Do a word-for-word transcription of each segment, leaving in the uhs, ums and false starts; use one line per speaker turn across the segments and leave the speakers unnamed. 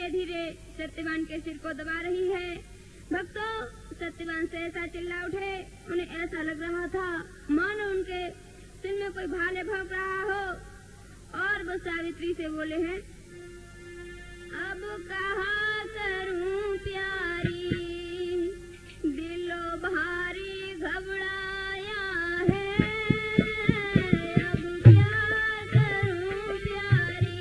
धीरे धीरे सत्यवान के सिर को दबा रही है। भक्तों, सत्यवान से ऐसा चिल्ला उठे, उन्हें ऐसा लग रहा था मानो उनके सिर में कोई भाले भौंक रहा हो। और वो सावित्री से बोले हैं, अब कहाँ करूं प्यारी, दिलो भारी घबराया है, अब क्या करूं प्यारी।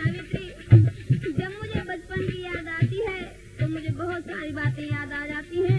बहुत सारी बातें याद आ जाती हैं।